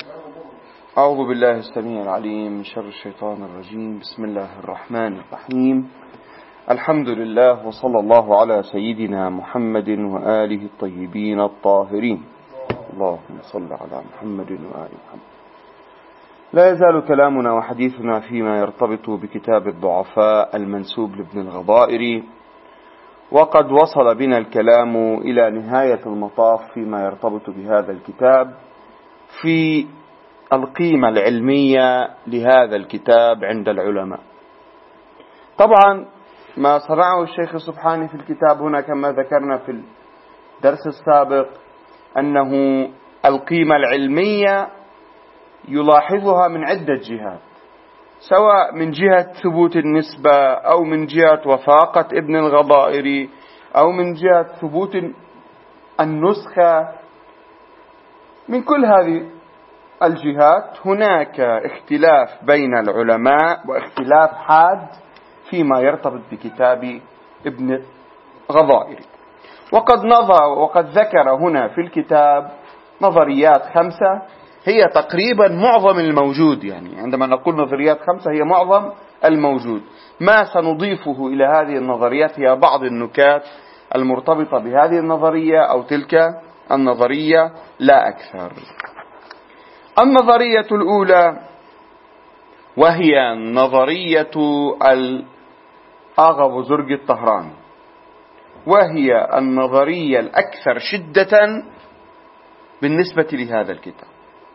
أعوذ بالله السميع العليم من شر الشيطان الرجيم. بسم الله الرحمن الرحيم. الحمد لله وصلى الله على سيدنا محمد وآله الطيبين الطاهرين. اللهم صل على محمد وآل محمد. لا يزال كلامنا وحديثنا فيما يرتبط بكتاب الضعفاء المنسوب لابن الغضائر، وقد وصل بنا الكلام إلى نهاية المطاف فيما يرتبط بهذا الكتاب في القيمة العلمية لهذا الكتاب عند العلماء. طبعا ما صنعه الشيخ السبحاني في الكتاب هنا كما ذكرنا في الدرس السابق أنه القيمة العلمية يلاحظها من عدة جهات، سواء من جهة ثبوت النسبة أو من جهة وثاقة ابن الغضائر أو من جهة ثبوت النسخة. من كل هذه الجهات هناك اختلاف بين العلماء واختلاف حاد فيما يرتبط بكتاب ابن غضائر. وقد ذكر هنا في الكتاب نظريات 5 هي تقريبا معظم الموجود، يعني عندما نقول نظريات 5 هي معظم الموجود. ما سنضيفه إلى هذه النظريات هي بعض النكات المرتبطة بهذه النظرية أو تلك النظرية لا أكثر. النظرية الأولى وهي نظرية الآغا بوزرج الطهراني، وهي النظرية الأكثر شدة بالنسبة لهذا الكتاب.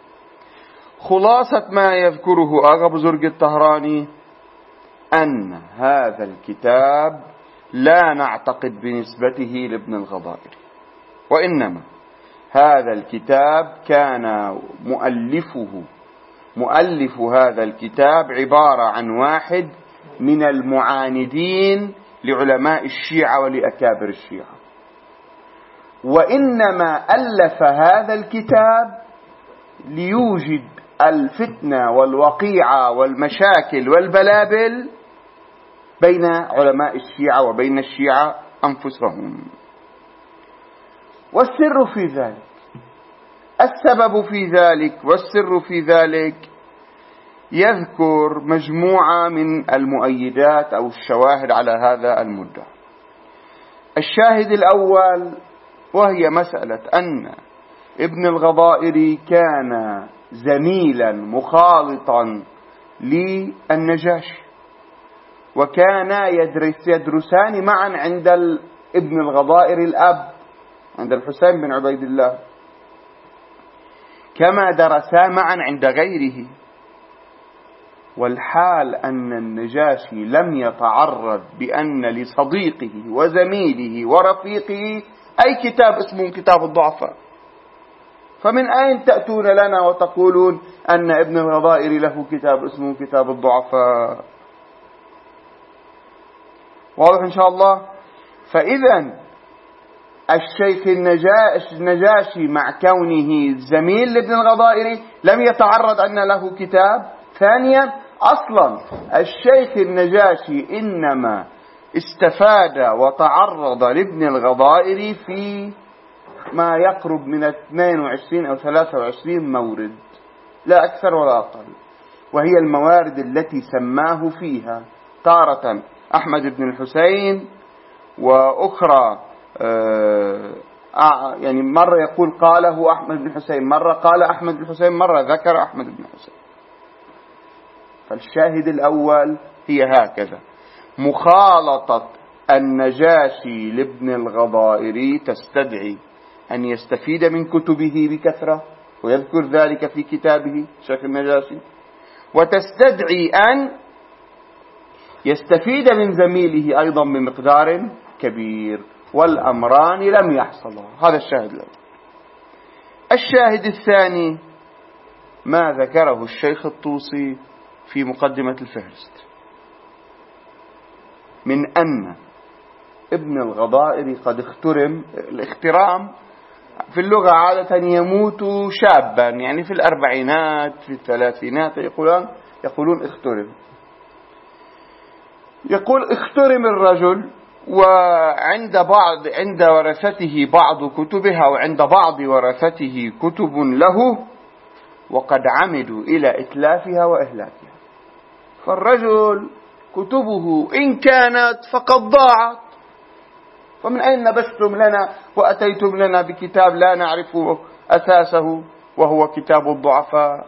خلاصة ما يذكره آغا بوزرج الطهراني أن هذا الكتاب لا نعتقد بنسبته لابن الغضائر، وإنما هذا الكتاب كان مؤلف هذا الكتاب عبارة عن واحد من المعاندين لعلماء الشيعة ولأكابر الشيعة، وإنما ألف هذا الكتاب ليوجد الفتنة والوقيعة والمشاكل والبلابل بين علماء الشيعة وبين الشيعة أنفسهم. والسر في ذلك، السبب في ذلك والسر في ذلك يذكر مجموعة من المؤيدات أو الشواهد على هذا المدعى. الشاهد الأول وهي مسألة أن ابن الغضائر كان زميلا مخالطا للنجاشي، وكانا يدرسان معا عند ابن الغضائر الأب عند الحسين بن عبيد الله، كما درسا معا عند غيره. والحال أن النجاشي لم يتعرض بأن لصديقه وزميله ورفيقه أي كتاب اسمه كتاب الضعفاء، فمن أين تأتون لنا وتقولون أن ابن الغضائر له كتاب اسمه كتاب الضعفاء؟ واضح إن شاء الله؟ فإذا الشيخ النجاشي مع كونه زميل لابن الغضائر لم يتعرض أن له كتاب. ثانيا، أصلا الشيخ النجاشي إنما استفاد وتعرض لابن الغضائر في ما يقرب من 22 أو 23 مورد، لا أكثر ولا أقل، وهي الموارد التي سماه فيها تارة أحمد بن الحسين، وأخرى يعني مرة يقول قاله أحمد بن الحسين، مرة قال أحمد بن الحسين، مرة ذكر أحمد بن الحسين. فالشاهد الأول هي هكذا: مخالطة النجاشي لابن الغضائر تستدعي أن يستفيد من كتبه بكثرة، ويذكر ذلك في كتابه شيخ النجاشي، وتستدعي أن يستفيد من زميله أيضا بمقدار كبير، والأمران لم يحصلا. هذا الشاهد الأول. الشاهد الثاني ما ذكره الشيخ الطوسي في مقدمة الفهرست من أن ابن الغضائر قد اخترم. الاخترام في اللغة عادة يموت شابا، يعني في الأربعينات في الثلاثينات يقولون اخترم. يقول اخترم الرجل، عند ورثته بعض كتبها، وعند بعض ورثته كتب له، وقد عمدوا إلى إتلافها وإهلاكها. فالرجل كتبه إن كانت فقد ضاعت، فمن أين نبشتم لنا وأتيتم لنا بكتاب لا نعرف أساسه وهو كتاب الضعفاء؟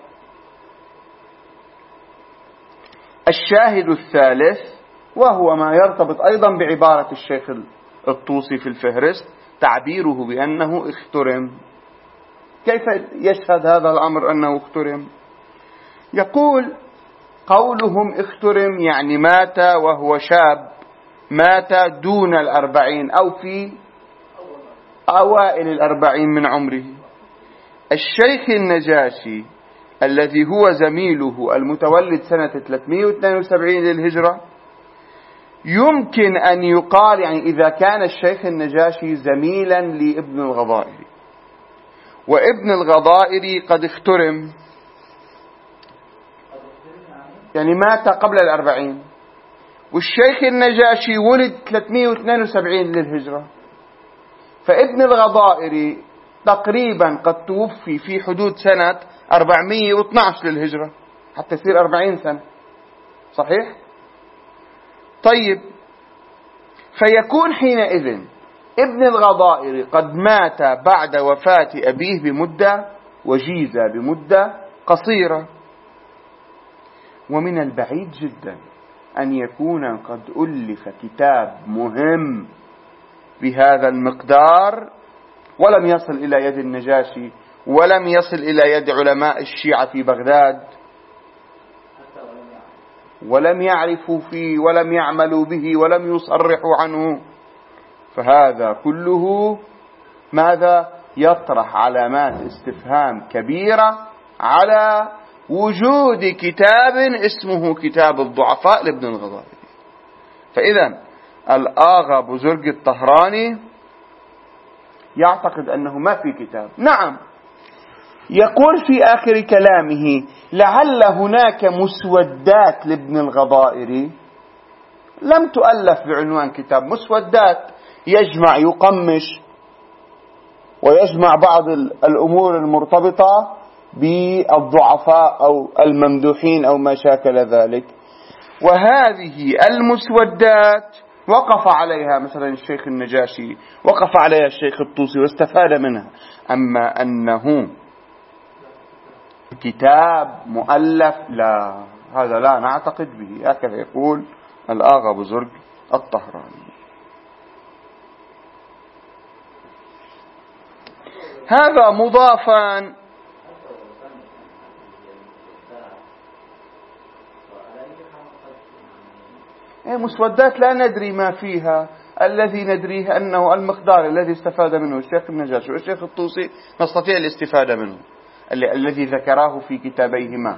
الشاهد الثالث، وهو ما يرتبط أيضا بعبارة الشيخ الطوسي في الفهرست، تعبيره بأنه اخترم. كيف يشهد هذا الأمر أنه اخترم؟ يقول قولهم اخترم يعني مات وهو شاب، مات دون 40 أو في أوائل 40 من عمره. الشيخ النجاشي الذي هو زميله المتولد سنة 372 للهجرة، يمكن أن يقال يعني إذا كان الشيخ النجاشي زميلا لابن الغضائري، وابن الغضائري قد اخترم يعني مات قبل 40، والشيخ النجاشي ولد 372 للهجرة، فابن الغضائري تقريبا قد توفي في حدود سنة 412 للهجرة، حتى يصير 40 سنة. صحيح؟ طيب، فيكون حينئذ ابن الغضائري قد مات بعد وفاة أبيه بمدة وجيزة، بمدة قصيرة. ومن البعيد جدا أن يكون قد ألف كتاب مهم بهذا المقدار ولم يصل إلى يد النجاشي، ولم يصل إلى يد علماء الشيعة في بغداد، ولم يعرفوا فيه ولم يعملوا به ولم يصرحوا عنه. فهذا كله ماذا؟ يطرح علامات استفهام كبيرة على وجود كتاب اسمه كتاب الضعفاء لابن الغضائري. فإذا الآغا بزرق الطهراني يعتقد أنه ما في كتاب. نعم، يقول في آخر كلامه لعل هناك مسودات لابن الغضائري لم تؤلف بعنوان كتاب، مسودات يجمع يقمش ويجمع بعض الأمور المرتبطة بالضعفاء أو الممدوحين أو ما شاكل ذلك. وهذه المسودات وقف عليها مثلا الشيخ النجاشي، وقف عليها الشيخ الطوسي واستفاد منها. أما أنه كتاب مؤلف لا، هذا لا نعتقد به. هكذا يقول الآغا بزرق الطهراني. هذا مضافا مسودات لا ندري ما فيها. الذي ندريه أنه المقدار الذي استفاد منه الشيخ النجاشي والشيخ الطوسي نستطيع الاستفادة منه، الذي ذكراه في كتابيهما.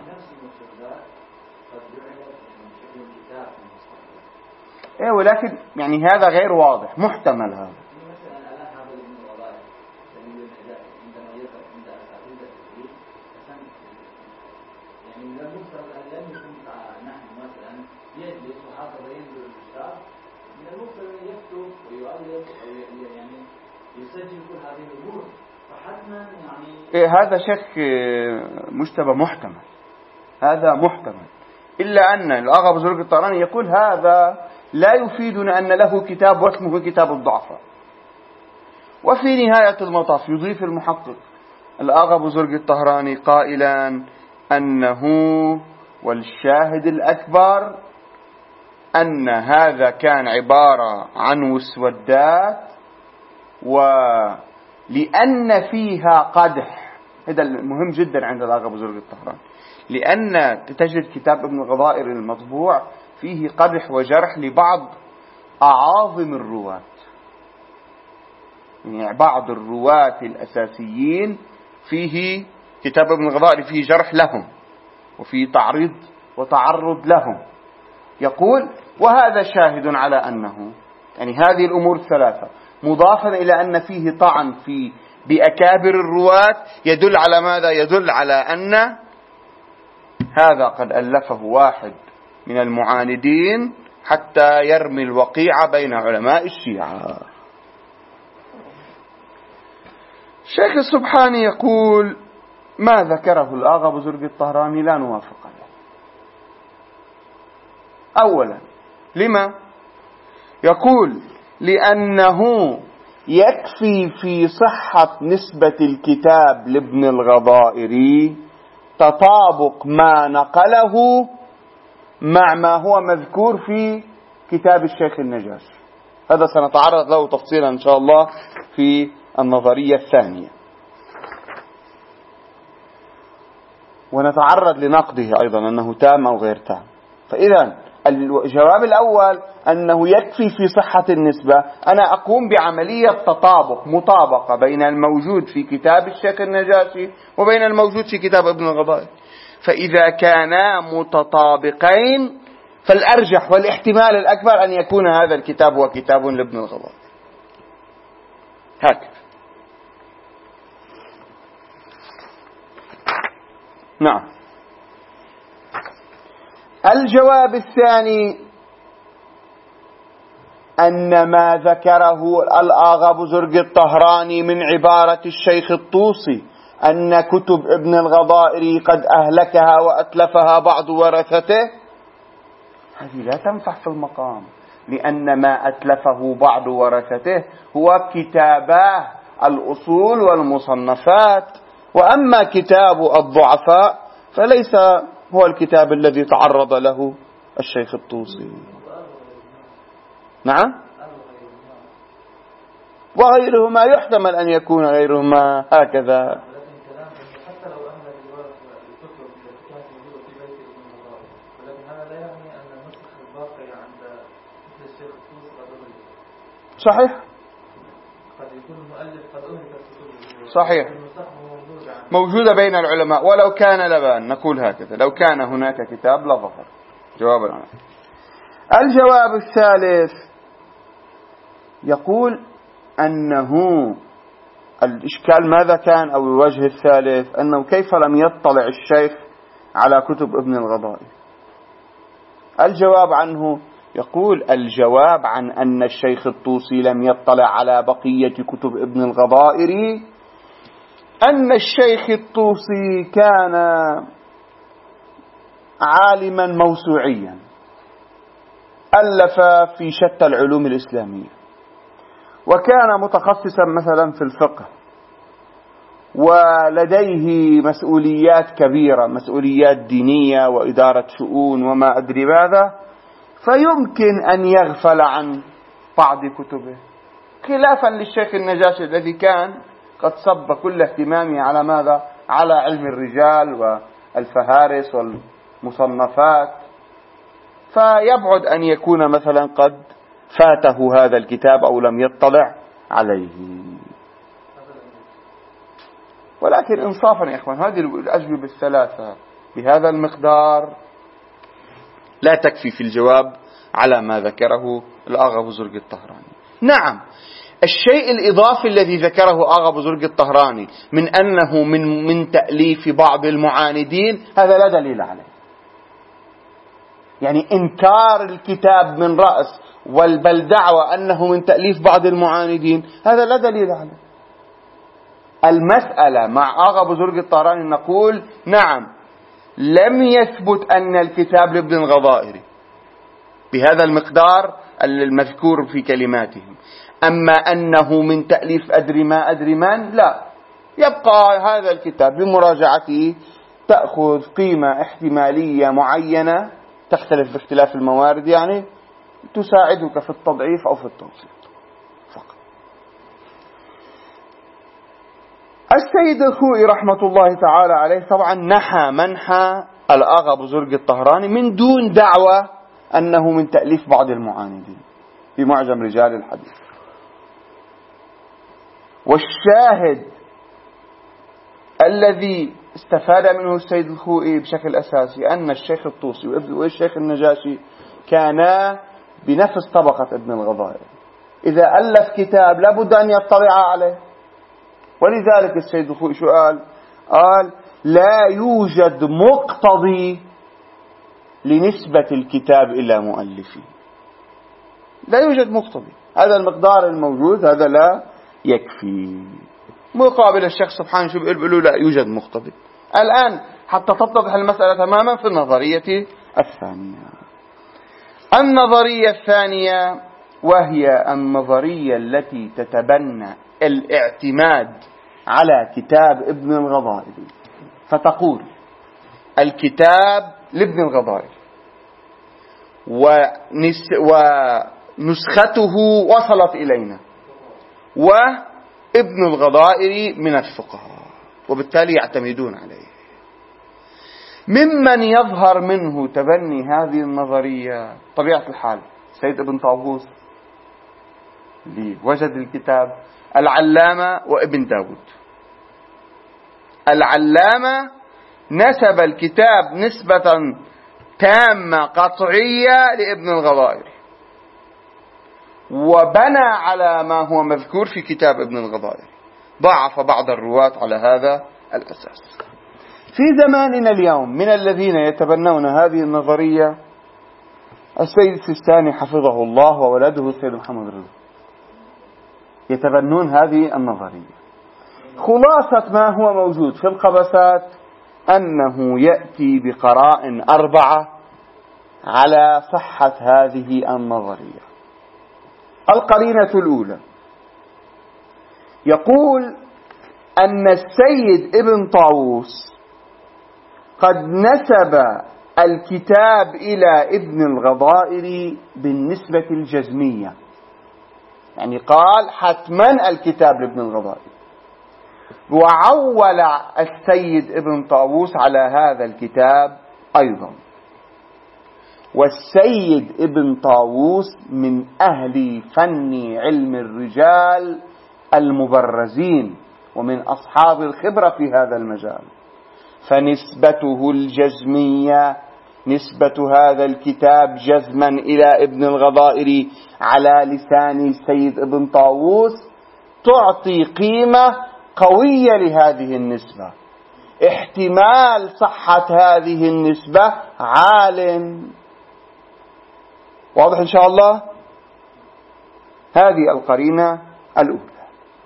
ولكن يعني هذا غير واضح، محتمل هذا. هذا شك مشتبه محتمل، هذا محتمل. إلا أن الآغا بزرق الطهراني يقول هذا لا يفيدنا أن له كتاب واسمه كتاب الضعفاء. وفي نهاية المطاف يضيف المحقق الآغا بزرق الطهراني قائلا أنه والشاهد الأكبر أن هذا كان عبارة عن مسودات، ولأن فيها قدح. هذا المهم جدا عند الآغا بزرق الطهراني، لأن تجد كتاب ابن الغضائري المطبوع فيه قدح وجرح لبعض أعاظم الرواة، يعني بعض الرواة الأساسيين فيه كتاب ابن الغضائري فيه جرح لهم وفيه تعريض وتعرض لهم. يقول وهذا شاهد على أنه يعني هذه الأمور الثلاثة مضافا إلى أن فيه طعن بأكابر الرواة يدل على ماذا؟ يدل على أن هذا قد ألفه واحد من المعاندين حتى يرمي الوقيعة بين علماء الشيعة. الشيخ السبحاني يقول ما ذكره الآغا بزرق الطهراني لا نوافق عليه. أولا، لما؟ يقول لأنه يكفي في صحة نسبة الكتاب لابن الغضائري تطابق ما نقله مع ما هو مذكور في كتاب الشيخ النجاشي. هذا سنتعرض له تفصيلا إن شاء الله في النظرية الثانية، ونتعرض لنقده أيضا أنه تام أو غير تام. فإذا الجواب الأول أنه يكفي في صحة النسبة أنا أقوم بعملية تطابق مطابقة بين الموجود في كتاب الشيخ النجاشي وبين الموجود في كتاب ابن الغضائري. فإذا كانا متطابقين فالأرجح والاحتمال الأكبر أن يكون هذا الكتاب هو كتاب لابن الغضائري. هكذا. نعم. الجواب الثاني أن ما ذكره الآغا بزرق الطهراني من عبارة الشيخ الطوسي أن كتب ابن الغضائري قد أهلكها وأتلفها بعض ورثته، هذه لا تنفع في المقام، لأن ما أتلفه بعض ورثته هو كتاباه الأصول والمصنفات، وأما كتاب الضعفاء فليس هو الكتاب الذي تعرض له الشيخ الطوسي. نعم، وغيرهما يحتمل أن يكون غيرهما هكذا. صحيح، صحيح، موجودة بين العلماء، ولو كان لبان نقول هكذا، لو كان هناك كتاب لظهر. جواب الآن. الجواب الثالث يقول أنه الإشكال ماذا كان، أو الوجه الثالث أنه كيف لم يطلع الشيخ على كتب ابن الغضائري. الجواب عنه يقول الجواب عن أن الشيخ الطوسي لم يطلع على بقية كتب ابن الغضائري أن الشيخ الطوسي كان عالما موسوعيا، ألف في شتى العلوم الإسلامية، وكان متخصصا مثلا في الفقه، ولديه مسؤوليات كبيرة، مسؤوليات دينية وإدارة شؤون وما أدري ماذا، فيمكن أن يغفل عن بعض كتبه، خلافا للشيخ النجاشي الذي كان قد صب كل اهتمامه على ماذا؟ على علم الرجال والفهارس والمصنفات، فيبعد أن يكون مثلا قد فاته هذا الكتاب أو لم يطلع عليه. ولكن إنصافا يا إخوان، هذه الأجوبة الثلاثة بهذا المقدار لا تكفي في الجواب على ما ذكره الآغا بزرق الطهراني. نعم، الشيء الإضافي الذي ذكره آغا بزرق الطهراني من أنه من تأليف بعض المعاندين، هذا لا دليل عليه. يعني إنكار الكتاب من رأس بل دعوى أنه من تأليف بعض المعاندين، هذا لا دليل عليه. المسألة مع آغا بزرق الطهراني نقول نعم، لم يثبت أن الكتاب لابن الغضائري بهذا المقدار المذكور في كلماتهم، أما أنه من تأليف أدري ما أدري من، لا، يبقى هذا الكتاب بمراجعته تأخذ قيمة احتمالية معينة تختلف باختلاف الموارد، يعني تساعدك في التضعيف أو في التنصيب فقط. السيد الخوئي رحمة الله تعالى عليه طبعا نحى منحى الآغا بزرق الطهراني من دون دعوة أنه من تأليف بعض المعاندين في معجم رجال الحديث. والشاهد الذي استفاد منه السيد الخوئي بشكل أساسي أن الشيخ الطوسي والشيخ النجاشي كانا بنفس طبقة ابن الغضائري، إذا ألف كتاب لابد أن يطلع عليه. ولذلك السيد الخوئي شو قال لا يوجد مقتضي لنسبة الكتاب إلى مؤلفه، لا يوجد مقتضي، هذا المقدار الموجود هذا لا يكفي. مقابل الشيخ سبحانه شو بيقول لا يوجد مقتضي. الآن حتى تتضح المسألة تماما في النظرية الثانية. النظرية الثانية وهي النظرية التي تتبنى الاعتماد على كتاب ابن الغضائري، فتقول الكتاب لابن الغضائري ونسخته وصلت إلينا، وابن الغضائري من الفقهاء، وبالتالي يعتمدون عليه. ممن يظهر منه تبني هذه النظرية طبيعة الحال سيد ابن طاووس اللي وجد الكتاب، العلامة وابن داود. العلامة نسب الكتاب نسبة تامة قطعية لابن الغضائري، وبنى على ما هو مذكور في كتاب ابن الغضائري، ضعف بعض الرواة على هذا الأساس. في زماننا اليوم من الذين يتبنون هذه النظرية السيد السيستاني حفظه الله وولده السيد محمد رضا، يتبنون هذه النظرية. خلاصة ما هو موجود في القبسات أنه يأتي بقرائن 4 على صحة هذه النظرية. القرينة الأولى يقول أن السيد ابن طاووس قد نسب الكتاب إلى ابن الغضائري بالنسبة الجزمية، يعني قال حتما الكتاب لابن الغضائري، وعول السيد ابن طاووس على هذا الكتاب أيضا. والسيد ابن طاووس من أهل فن علم الرجال المبرزين ومن أصحاب الخبرة في هذا المجال، فنسبته الجزمية، نسبة هذا الكتاب جزما إلى ابن الغضائري على لسان السيد ابن طاووس تعطي قيمة قوية لهذه النسبة. احتمال صحة هذه النسبة عال. واضح إن شاء الله؟ هذه القرينة الأولى.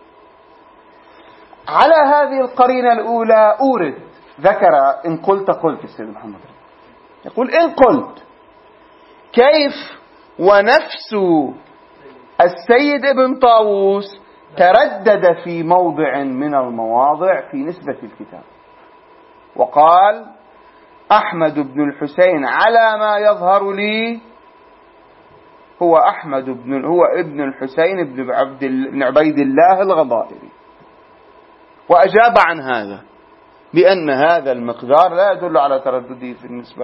على هذه القرينة الأولى ذكر إن قلت السيد محمد يقول إن قلت كيف ونفس السيد ابن طاووس تردد في موضع من المواضع في نسبة الكتاب، وقال أحمد بن الحسين على ما يظهر لي هو ابن الحسين بن عبيد الله الغضائري، وأجاب عن هذا بأن هذا المقدار لا يدل على تردده في النسبة.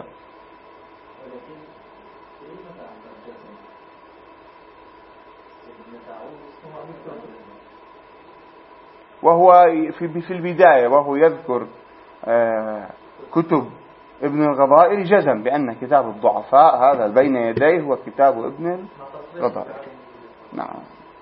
وهو في البداية وهو يذكر كتب ابن الغضائري جزم بأن كتاب الضعفاء هذا بين يديه هو كتاب ابن الغضائري. نعم،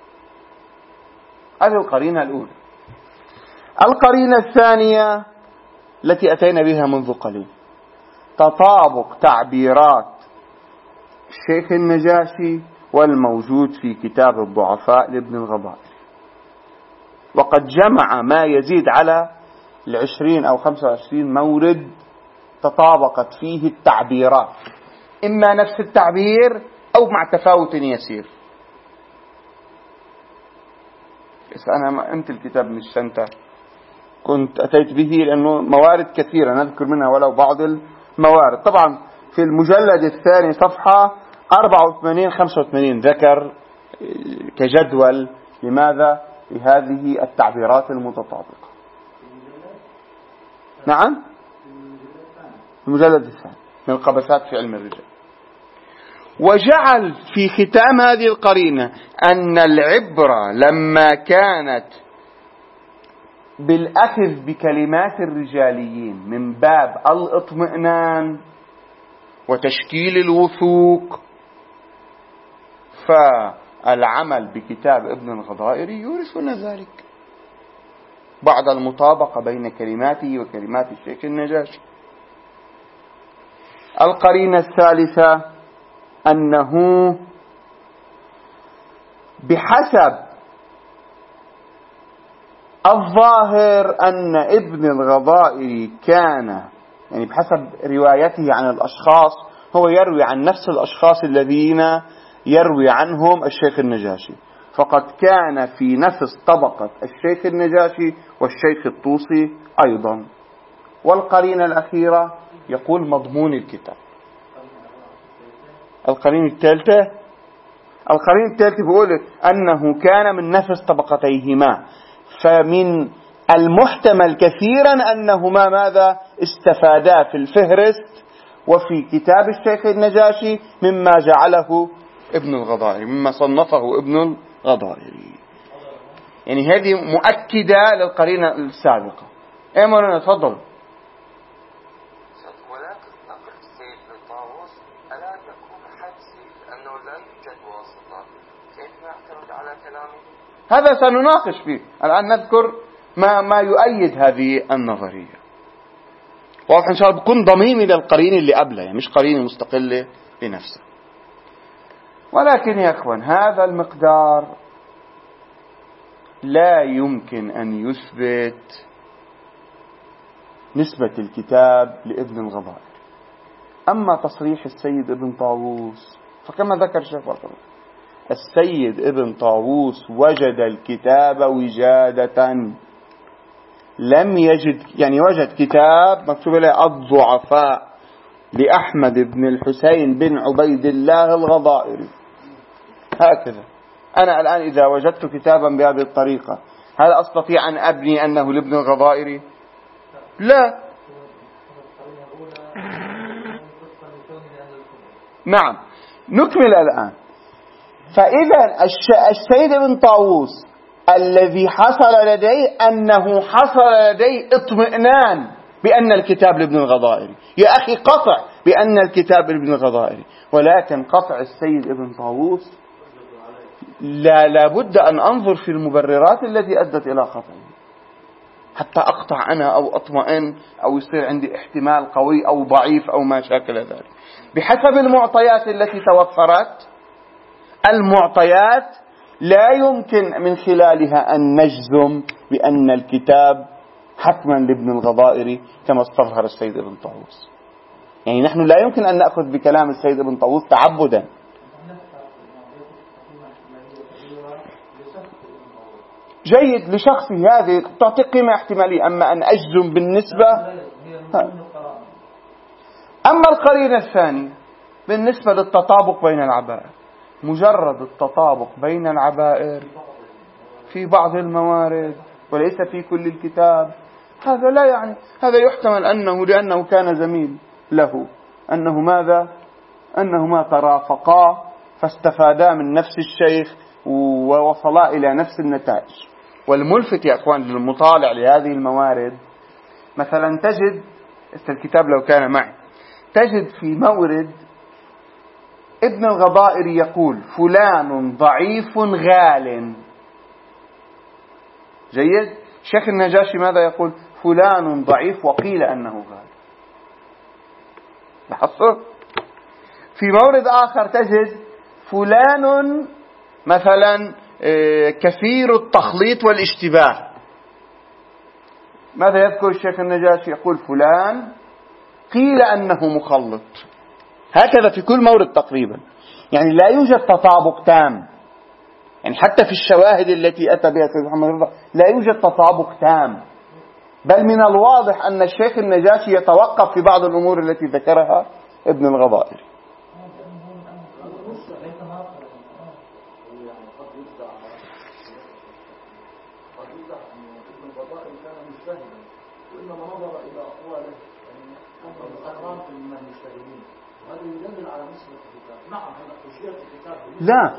هذه القرينة الأولى. القرينة الثانية التي أتينا بها منذ قليل تطابق تعبيرات الشيخ النجاشي والموجود في كتاب الضعفاء لابن الغضائري، وقد جمع ما يزيد على 20 أو 25 مورد تطابقت فيه التعبيرات، إما نفس التعبير أو مع تفاوت يسير. أنا أنت الكتاب من الشنطة كنت أتيت به لأنه موارد كثيرة نذكر منها ولو بعض الموارد. طبعا في المجلد الثاني صفحة 84-85 ذكر كجدول لماذا لهذه التعبيرات المتطابقة. نعم، المجلد الثاني من القبسات في علم الرجال. وجعل في ختام هذه القرينة أن العبرة لما كانت بالأخذ بكلمات الرجاليين من باب الاطمئنان وتشكيل الوثوق، فالعمل بكتاب ابن الغضائري يورثنا ذلك بعد المطابقة بين كلماته وكلمات الشيخ النجاشي. القرينة الثالثة أنه بحسب الظاهر أن ابن الغضائري كان يعني بحسب روايته عن الأشخاص هو يروي عن نفس الأشخاص الذين يروي عنهم الشيخ النجاشي، فقد كان في نفس طبقة الشيخ النجاشي والشيخ الطوسي أيضا. والقرينة الأخيرة يقول مضمون الكتاب. القرينة الثالثة بيقول أنه كان من نفس طبقتيهما، فمن المحتمل كثيرا أنهما ماذا استفادا في الفهرست وفي كتاب الشيخ النجاشي مما جعله ابن الغضائري، مما صنفه ابن الغضائري. يعني هذه مؤكدة للقرينة السابقة. ايه مولانا تفضل. ولكن نقل السيد بن طاووس ألا يكون حدسي لأنه لا يوجد واسطة، كيف نعتمد على كلامه؟ هذا سنناقش فيه الآن، نذكر ما يؤيد هذه النظرية. واضح إن شاء الله بكون ضميمي للقرينة اللي قبلها، يعني مش قرينة مستقلة بنفسها. ولكن يا أخوان هذا المقدار لا يمكن أن يثبت نسبة الكتاب لابن الغضائري. أما تصريح السيد ابن طاووس فكما ذكر الشيخ بطل، السيد ابن طاووس وجد الكتاب وجادة، لم يجد يعني وجد كتاب مكتوب له الضعفاء لأحمد بن الحسين بن عبيد الله الغضائري هكذا. أنا الآن إذا وجدت كتابا بهذه الطريقة هل أستطيع أن أبني أنه لابن الغضائري؟ لا. نعم نكمل الآن. فإذا السيد ابن طاووس الذي حصل لديه أنه حصل لديه اطمئنان بأن الكتاب لابن الغضائري، يا أخي قطع بأن الكتاب لابن الغضائري، ولكن قطع السيد ابن طاووس لا بد أن أنظر في المبررات التي أدت إلى خطئه حتى أقطع أنا أو أطمئن أو يصير عندي احتمال قوي أو ضعيف أو ما شاكل ذلك بحسب المعطيات التي توفرت. المعطيات لا يمكن من خلالها أن نجزم بأن الكتاب حتما لابن الغضائري كما استظهر السيد ابن طاووس. يعني نحن لا يمكن أن نأخذ بكلام السيد ابن طاووس تعبدا. جيد لشخصي هذه تعطي قيمة احتمالية، أما أن أجزم بالنسبة. أما القرينة الثانية بالنسبة للتطابق بين العبائر، مجرد التطابق بين العبائر في بعض الموارد وليس في كل الكتاب، هذا لا يعني، هذا يحتمل أنه لأنه كان زميل له أنهما ترافقا فاستفادا من نفس الشيخ ووصلا إلى نفس النتائج. والملفت يا أخوان للمطالع لهذه الموارد مثلا تجد الكتاب لو كان معي تجد في مورد ابن الغضائري يقول فلان ضعيف غال. جيد. شيخ النجاشي ماذا يقول؟ فلان ضعيف وقيل أنه غال. لاحظت؟ في مورد آخر تجد فلان مثلا كثير التخليط والاشتباه. ماذا يذكر الشيخ النجاشي؟ يقول فلان قيل أنه مخلط. هكذا في كل مورد تقريبا. يعني لا يوجد تطابق تام، يعني حتى في الشواهد التي أتى بها سيد محمد رضا لا يوجد تطابق تام، بل من الواضح أن الشيخ النجاشي يتوقف في بعض الأمور التي ذكرها ابن الغضائري. لا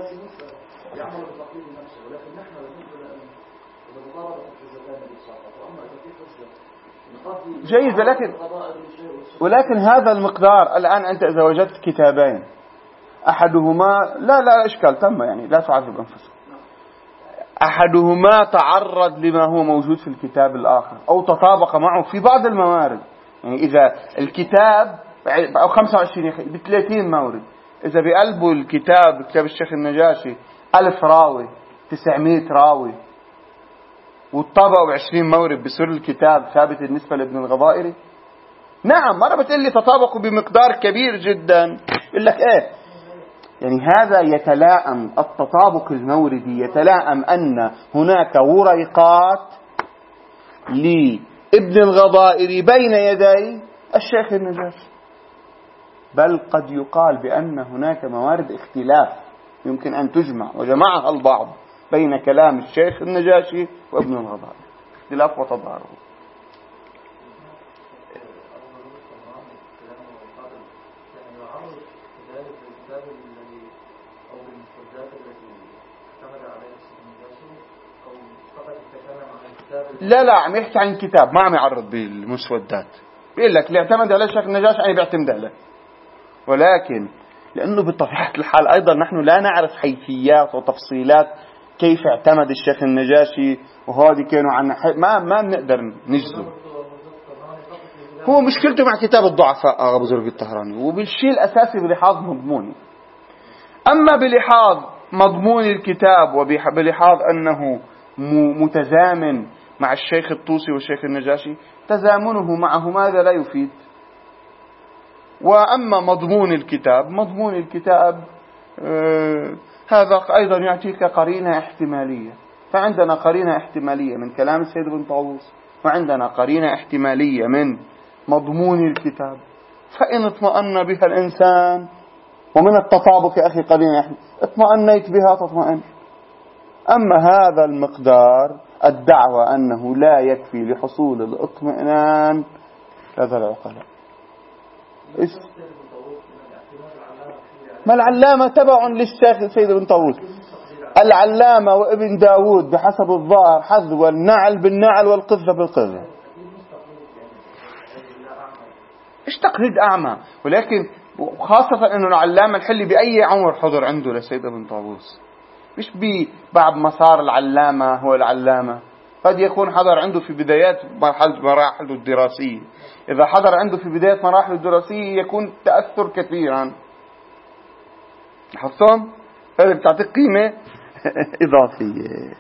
جيد، ولكن هذا المقدار الآن أنت إذا وجدت كتابين أحدهما لا إشكال تم، يعني لا تعذب أنفسك، أحدهما تعرض لما هو موجود في الكتاب الآخر أو تطابق معه في بعض الموارد. يعني إذا الكتاب أو 25 ب30 مورد، إذا بقلبه كتاب الشيخ النجاشي 1000 راوي 900 راوي واتطابقوا ب20 مورد بسر الكتاب ثابت بالنسبة لابن الغضائري؟ نعم. مرة بتقول لي تطابقوا بمقدار كبير جدا، يقول لك ايه يعني هذا يتلائم، التطابق الموردي يتلائم أن هناك وريقات لابن الغضائري بين يدي الشيخ النجاشي، بل قد يقال بأن هناك موارد اختلاف يمكن أن تجمع وجمعها البعض بين كلام الشيخ النجاشي وابن الغضائري، اختلاف وتضارب. لا عم يحكي عن كتاب، ما عم يعرض بالمسودات. بيقول لك اللي اعتمد عليه الشيخ النجاشي أنا بيعتمد عليه، ولكن لأنه بطبيعة الحال أيضا نحن لا نعرف حيثيات وتفصيلات كيف اعتمد الشيخ النجاشي وهذه كانوا عن ما بنقدر نجزم. هو مشكلته مع كتاب الضعفاء أبو زرق الطهراني، وبالشيء الأساسي بلحاظ مضموني. أما بلحاظ مضمون الكتاب وبلحاظ أنه متزامن مع الشيخ الطوسي والشيخ النجاشي، تزامنه معه ماذا لا يفيد. وأما مضمون الكتاب هذا أيضا يعطيك قرينة احتمالية. فعندنا قرينة احتمالية من كلام السيد بن طاووس، وعندنا قرينة احتمالية من مضمون الكتاب، فإن اطمأن بها الإنسان، ومن التطابق يا أخي قرينة اطمأنيت بها تطمئن. أما هذا المقدار الدعوة أنه لا يكفي لحصول الاطمئنان هذا العقلاء. ما العلامة تبع للشيخ سيد بن طاووس، العلامة وابن داود بحسب الظاهر حذو النعل بالنعل والقذة بالقذة. إيش تقليد أعمى؟ ولكن خاصة أنه العلامة الحلي بأي عمر حضر عنده لسيد بن طاووس، مش بعد مسار العلامة هو العلامة. قد يكون حضر عنده في بدايات مراحله الدراسية. إذا حضر عنده في بداية مراحله الدراسية يكون تأثر كثيرا. لاحظتم؟ هذا بتعطيك قيمة إضافية.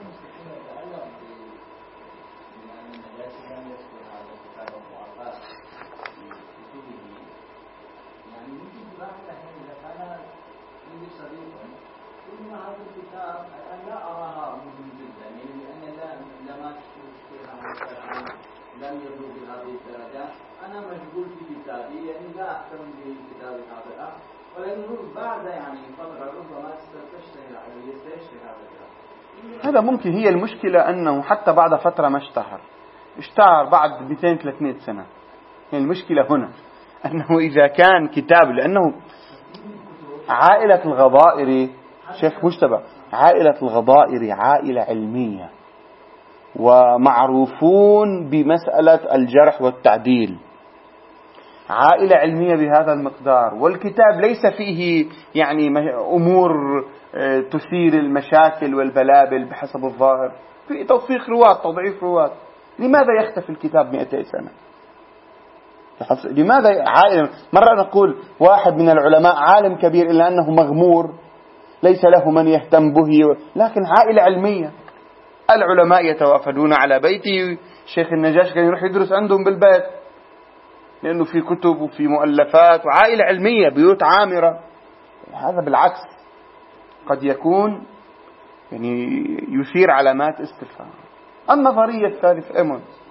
لم يبلغ بهذه الدرجة. أنا مشغول في كتابي، يعني لا أهتم بكتاب هذا، ولكن بعد فترة ربما يستشتهر هذا الكتاب. هذا ممكن هي المشكلة أنه حتى بعد فترة ما اشتهر بعد 200-300 سنة. يعني المشكلة هنا أنه إذا كان كتاب، لأنه عائلة الغضائري شيخ مجتبى، عائلة الغضائري عائلة علمية ومعروفون بمسألة الجرح والتعديل، عائلة علمية بهذا المقدار، والكتاب ليس فيه أمور تثير المشاكل والبلابل بحسب الظاهر، في توثيق رواة تضعيف رواة. لماذا يختفي الكتاب 200 سنة؟ لماذا عالم؟ مرة نقول واحد من العلماء عالم كبير إلا أنه مغمور ليس له من يهتم به، لكن عائلة علمية، العلماء يتوافدون على بيته. الشيخ النجاشي كان يروح يدرس عندهم بالبيت لأنه في كتب وفي مؤلفات، وعائلة علمية، بيوت عامرة. هذا بالعكس قد يكون يثير علامات استفهام. النظرية الثالثة إيمونز.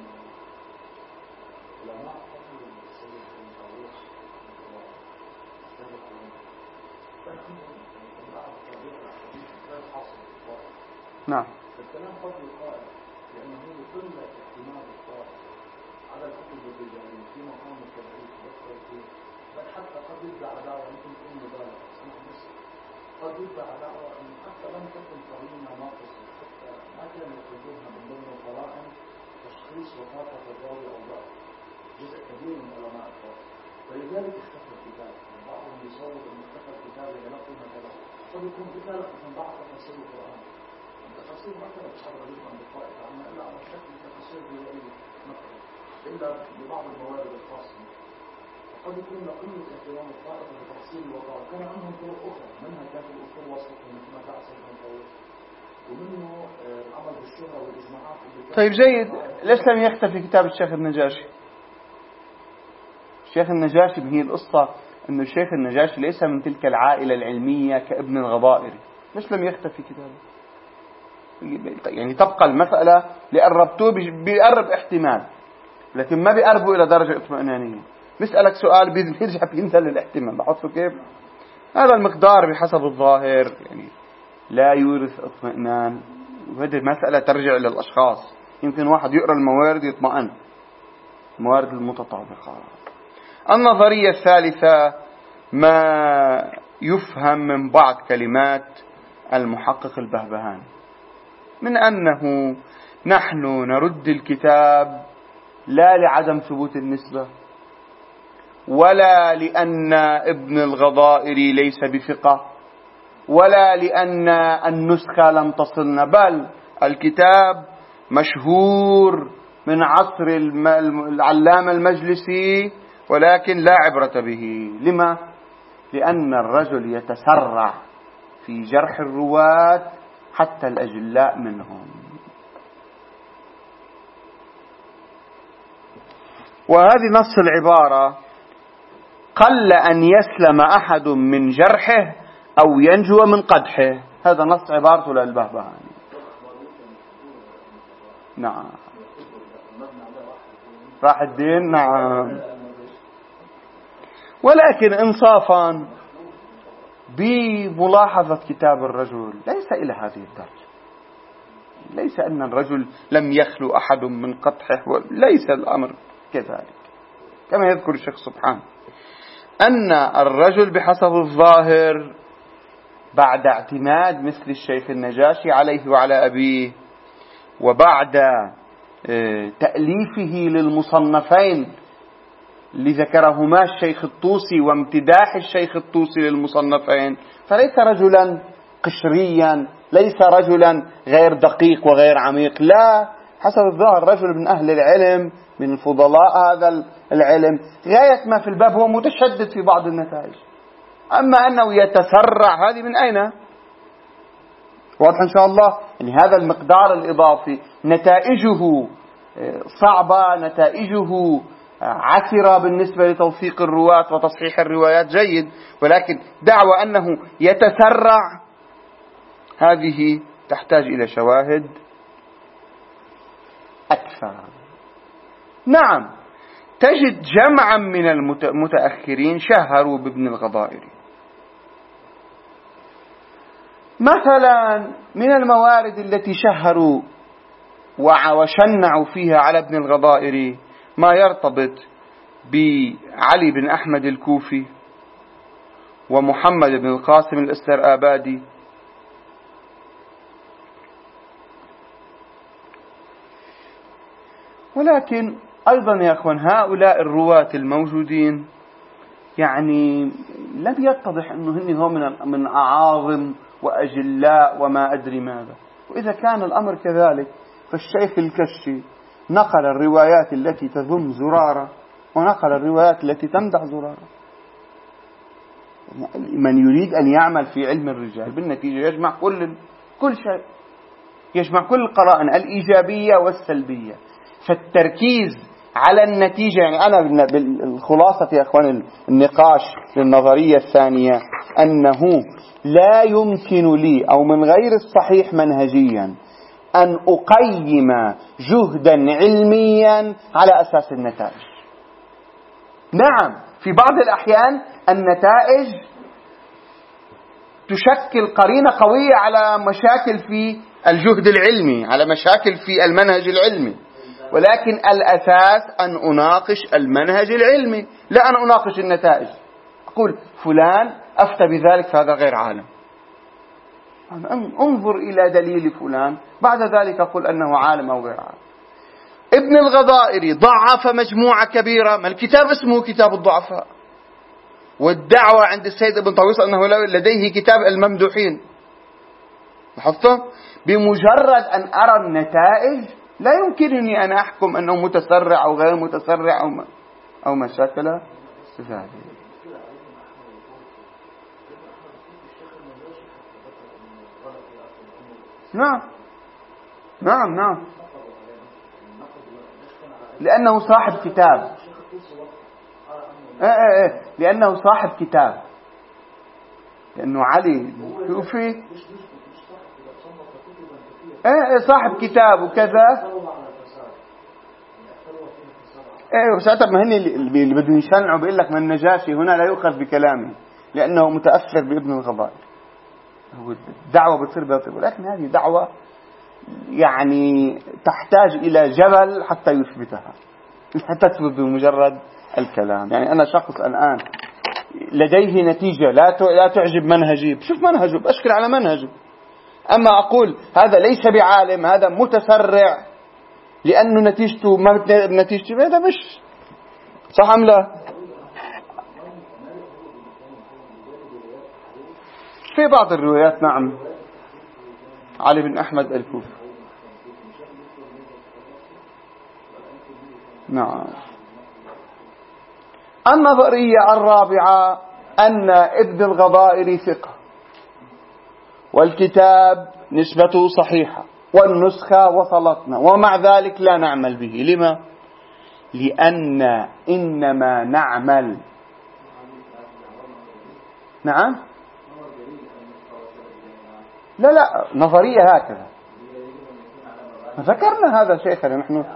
نعم. الكلام قد يقال لأنه كل اعتماد الطائف على الكتب الرجالية في مقام التدريس والتوثيق، بل حتى قد يدعى دعوة يمكن تكون مبالغة، قد يدعى دعوة أن حتى لم تكن قرينة ناقصة، حتى ما كان يخرجونها من ضمن القرائن تشخيص وفاة الراوي أو ضعف جزء كبير من علماء الطائف. ولذلك اختفى الكتاب. بعضهم يصور أن اختفى الكتاب لأن قيمة له، قد يكون كتابة من بعض تفسير القرآن. التفسير مثلا تحرر جزءا بالطائفة عما إلا على شكل تفسير بيئي مثلا إلا ببعض الموارد الخاصة. وقد يكون لقيمة اهتمام الطائفة بتفسير الوقائع كان عندهم طرق أخرى، منها كانت الأصول وسطهم مثل ما تعصر من طويل، ومنه العمل بالشهرة والإجماعات. طيب جيد، ليش لم يختفي كتاب الشيخ النجاشي؟ الشيخ النجاشي هي القصة أنه الشيخ النجاشي ليس من تلك العائلة العلمية كابن الغضائري. ليش لم يختفي كتابه؟ يعني تبقى المسألة لقربتوه بيقرب احتمال، لكن ما بيقربوا إلى درجة اطمئنانية. بيسألك سؤال بيرجع بينزل الاحتمال. لاحظتوا كيف؟ هذا المقدار بحسب الظاهر يعني لا يورث اطمئنان، وهذه مسألة ترجع إلى الأشخاص. يمكن واحد يقرأ الموارد يطمئن، الموارد المتطابقة. النظرية الثالثة ما يفهم من بعض كلمات المحقق البهبهاني من أنه نحن نرد الكتاب لا لعدم ثبوت النسبة ولا لأن ابن الغضائري ليس بثقة ولا لأن النسخة لم تصلنا، بل الكتاب مشهور من عصر العلامة المجلسي ولكن لا عبرة به. لما؟ لأن الرجل يتسرع في جرح الرواة حتى الأجلاء منهم. وهذه نص العبارة: قل أن يسلم أحد من جرحه أو ينجو من قدحه. هذا نص عبارته للبهبهاني. نعم. راح الدين. نعم. ولكن إنصافا بملاحظة كتاب الرجل ليس إلى هذه الدرجة. ليس أن الرجل لم يخلو أحد من قدحه، ليس الأمر كذلك كما يذكر الشيخ سبحانه. أن الرجل بحسب الظاهر بعد اعتماد مثل الشيخ النجاشي عليه وعلى أبيه، وبعد تأليفه للمصنفين لذكرهما الشيخ الطوسي وامتداح الشيخ الطوسي للمصنفين، فليس رجلا قشريا، ليس رجلا غير دقيق وغير عميق. لا، حسب الظاهر رجل من أهل العلم، من الفضلاء هذا العلم. غاية ما في الباب هو متشدد في بعض النتائج، أما أنه يتسرع هذه من أين؟ واضح إن شاء الله. يعني هذا المقدار الإضافي نتائجه صعبة، نتائجه عسرة بالنسبة لتوثيق الرواة وتصحيح الروايات، جيد، ولكن دعوى أنه يتسرع هذه تحتاج إلى شواهد أكثر. نعم، تجد جمعا من المتأخرين شهروا بابن الغضائري. مثلا من الموارد التي شهروا وشنعوا فيها على ابن الغضائري ما يرتبط بعلي بن أحمد الكوفي ومحمد بن القاسم الاسترآبادي. ولكن أيضا يا أخوان هؤلاء الرواة الموجودين يعني لم يتضح أنه هم من أعاظم وأجلاء وما أدري ماذا. وإذا كان الأمر كذلك فالشيخ الكشي نقل الروايات التي تذم زرارة ونقل الروايات التي تمدح زرارة. من يريد أن يعمل في علم الرجال بالنتيجة يجمع كل شيء، يجمع كل القرائن الإيجابية والسلبية. فالتركيز على النتيجة، يعني أنا بالخلاصة يا أخوان النقاش للنظرية الثانية أنه لا يمكن لي أو من غير الصحيح منهجيا أن أقيم جهدا علميا على أساس النتائج. نعم، في بعض الأحيان النتائج تشكل قرينة قوية على مشاكل في الجهد العلمي، على مشاكل في المنهج العلمي، ولكن الأساس أن أناقش المنهج العلمي لا أن أناقش النتائج. أقول فلان أفتى بذلك فهذا غير عالم، انظر إلى دليل فلان بعد ذلك أقول أنه عالم أو غير عالم. ابن الغضائري ضعف مجموعة كبيرة، ما الكتاب اسمه كتاب الضعفاء، والدعوة عند السيد ابن طاووس أنه لديه كتاب الممدوحين. لاحظتم؟ بمجرد أن أرى النتائج لا يمكنني أن أحكم أنه متسرع أو غير متسرع أو ما شاكل ذلك. نعم نعم نعم، لأنه صاحب كتاب. لأنه صاحب كتاب، لأنه علي الكوفي صاحب كتاب وكذا. وساعتها ما هني اللي بدهم يشنعوا بيقول لك من النجاشي هنا لا يؤخذ بكلامه لأنه متأثر بابن الغضائر. الدعوة بتصير باطل، ولكن هذه دعوة يعني تحتاج إلى جبل حتى يثبتها، لا تثبت بمجرد الكلام. يعني أنا شخص الآن لديه نتيجة لا تعجب منهجي، بشوف منهجه بأشكل على منهجه. أما أقول هذا ليس بعالم، هذا متسرع لأنه نتيجته ما بنتيجته، هذا مش صح أم لا؟ في بعض الروايات نعم علي بن أحمد الكوفي. نعم. النظرية الرابعة أن ابن الغضائر ثقة، والكتاب نسبته صحيحة، والنسخة وصلتنا، ومع ذلك لا نعمل به. لما؟ لأن إنما نعمل. نعم لا نظرية هكذا ذكرنا هذا شيخنا. نحن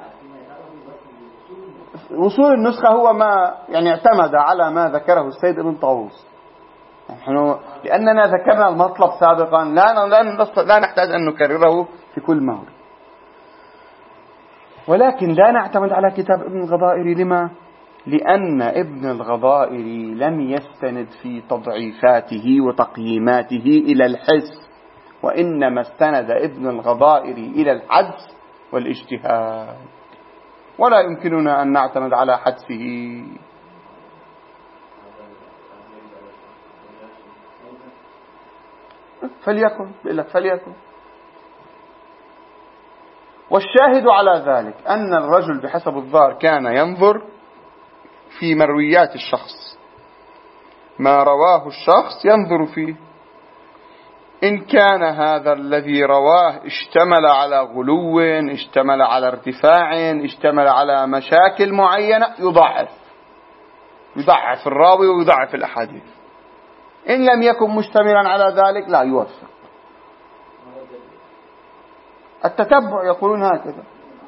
وصول النسخة هو ما يعني اعتمد على ما ذكره السيد ابن طاووس. نحن لأننا ذكرنا المطلب سابقا لا نحتاج أن نكرره في كل مورد، ولكن لا نعتمد على كتاب ابن الغضائر. لما؟ لأن ابن الغضائر لم يستند في تضعيفاته وتقييماته إلى الحس، وإنما استند ابن الغضائر إلى الحدس والاجتهاد، ولا يمكننا أن نعتمد على حدسه. فليكن فليكن. والشاهد على ذلك أن الرجل بحسب الظاهر كان ينظر في مرويات الشخص، ما رواه الشخص ينظر فيه. إن كان هذا الذي رواه اشتمل على غلو، اشتمل على ارتفاع، اشتمل على مشاكل معينة، يضعف الراوي ويضعف الأحاديث. إن لم يكن مشتملا على ذلك لا يوثق. التتبع يقولون هكذا.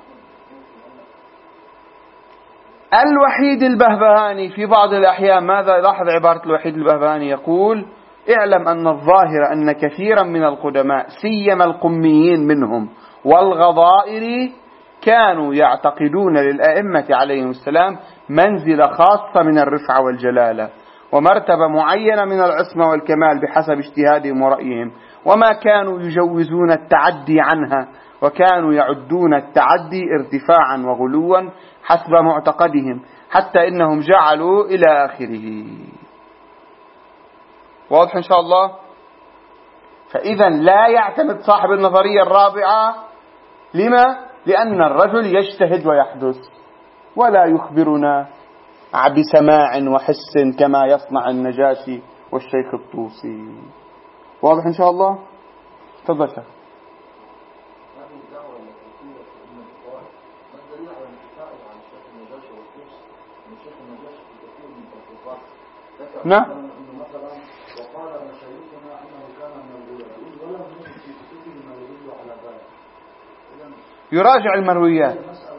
الوحيد البهبهاني في بعض الأحيان ماذا؟ لاحظ عبارة الوحيد البهبهاني، يقول: اعلم أن الظاهر أن كثيرا من القدماء سيما القميين منهم والغضائر كانوا يعتقدون للأئمة عليهم السلام منزلة خاصة من الرفعة والجلالة ومرتبة معينة من العصمة والكمال بحسب اجتهادهم ورأيهم، وما كانوا يجوزون التعدي عنها، وكانوا يعدون التعدي ارتفاعا وغلوا حسب معتقدهم، حتى إنهم جعلوا إلى آخره. واضح إن شاء الله؟ فإذا لا يعتمد صاحب النظرية الرابعة. لما؟ لأن الرجل يجتهد ويحدث ولا يخبرنا بسماع وحس كما يصنع النجاشي والشيخ الطوسي. واضح إن شاء الله؟ تفضل شيخ. نعم. يراجع المرويات.